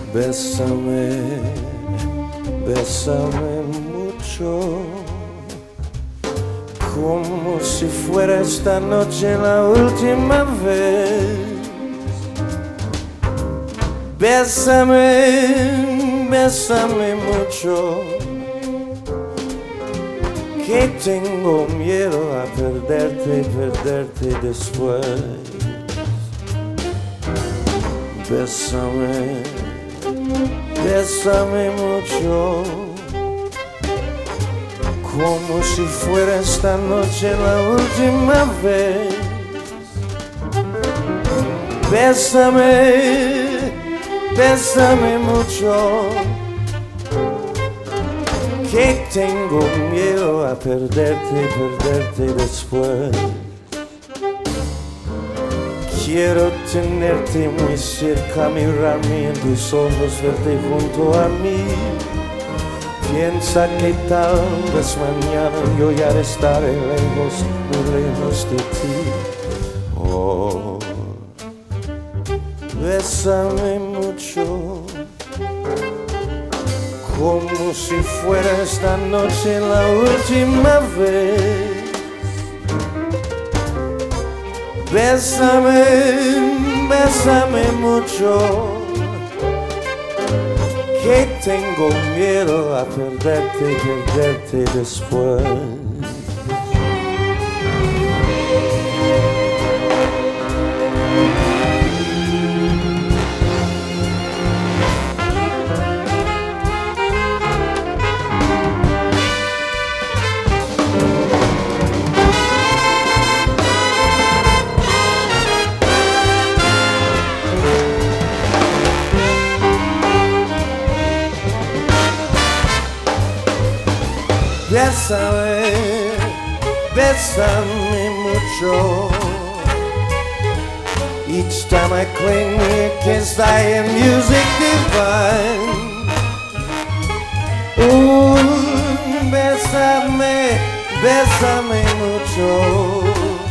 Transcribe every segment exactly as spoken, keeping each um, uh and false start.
Bésame, bésame mucho, como si fuera esta noche la última vez. Bésame, bésame mucho, que tengo miedo a perderte y perderte después. Bésame, bésame mucho, como si fuera esta noche la última vez. Bésame, bésame mucho, que tengo miedo a perderte y perderte después. Quiero tenerte muy cerca, mirarme en tus ojos, verte junto a mí. Piensa que tal vez mañana yo ya estaré lejos, muy lejos de ti. Oh, bésame mucho, como si fuera esta noche la última vez. Bésame, bésame mucho, que tengo miedo a perderte y perderte después. Bésame, bésame mucho. Each time I cling to your kiss, I hear music divine. Ooh, bésame, bésame mucho.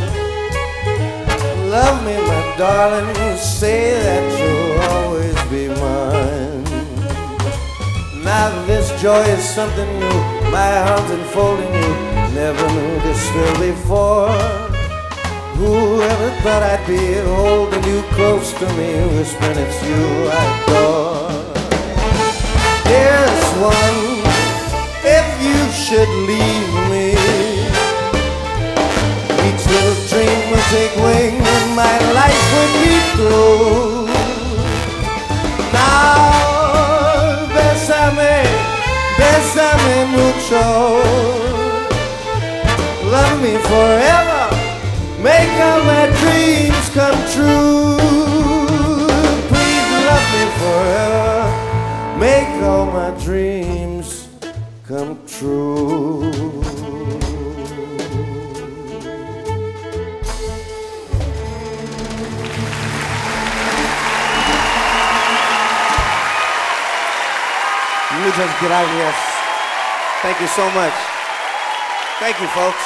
Love me, my darling, you say that you'll always be mine. Now this joy is something new, my heart's enfolding you. Never knew this still before. Whoever thought I'd be holding you close to me, whispering it's you I adore. Here's one, if you should leave me, each little dream will take wing and my life would be through. Now bésame, bésame mucho. Love me forever, make all my dreams come true. Please love me forever, make all my dreams come true. Muchas gracias. Thank you so much. Thank you, folks.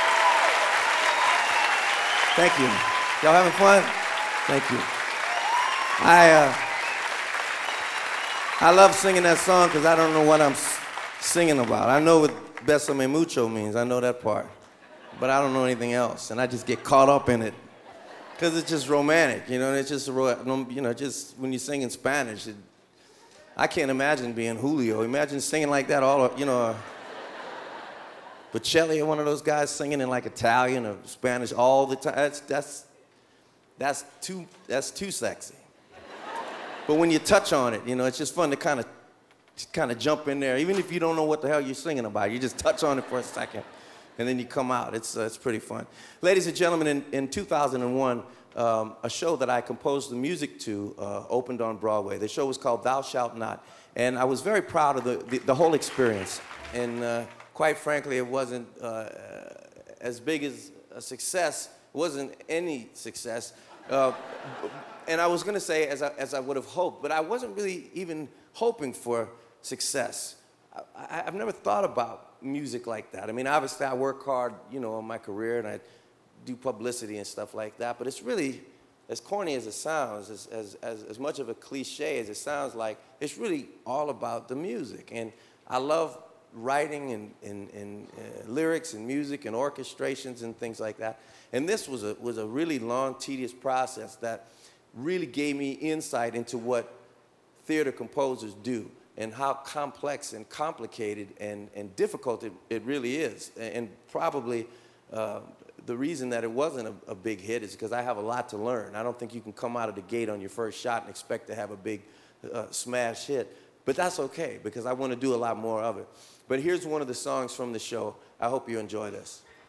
Thank you. Y'all having fun? Thank you. I uh, I love singing that song because I don't know what I'm s- singing about. I know what Bésame Mucho means. I know that part. But I don't know anything else. And I just get caught up in it because it's just romantic, you know? It's just, ro- you know, just when you sing in Spanish, it, I can't imagine being Julio. Imagine singing like that all, you know. Bocelli or one of those guys singing in like Italian or Spanish all the time. That's that's that's too that's too sexy. But when you touch on it, you know, it's just fun to kind of kind of jump in there, even if you don't know what the hell you're singing about. You just touch on it for a second, and then you come out. It's uh, it's pretty fun. Ladies and gentlemen, in, in two thousand one, um, a show that I composed the music to uh, opened on Broadway. The show was called Thou Shalt Not, and I was very proud of the the, the whole experience. And uh, quite frankly, it wasn't uh, as big as a success. It wasn't any success. Uh, and I was going to say, as I, as I would have hoped, but I wasn't really even hoping for success. I, I, I've never thought about music like that. I mean, obviously, I work hard, you know, on my career, and I do publicity and stuff like that, but it's really as corny as it sounds, as, as, as, as much of a cliche as it sounds like, it's really all about the music. And I love writing and, and, and uh, lyrics and music and orchestrations and things like that. And this was a, was a really long, tedious process that really gave me insight into what theater composers do and how complex and complicated and, and difficult it, it really is. And probably uh, the reason that it wasn't a, a big hit is because I have a lot to learn. I don't think you can come out of the gate on your first shot and expect to have a big uh, smash hit. But that's okay, because I want to do a lot more of it. But here's one of the songs from the show. I hope you enjoy this.